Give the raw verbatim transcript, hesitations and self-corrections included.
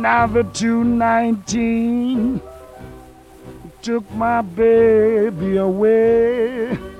Now the two nineteen took my baby away.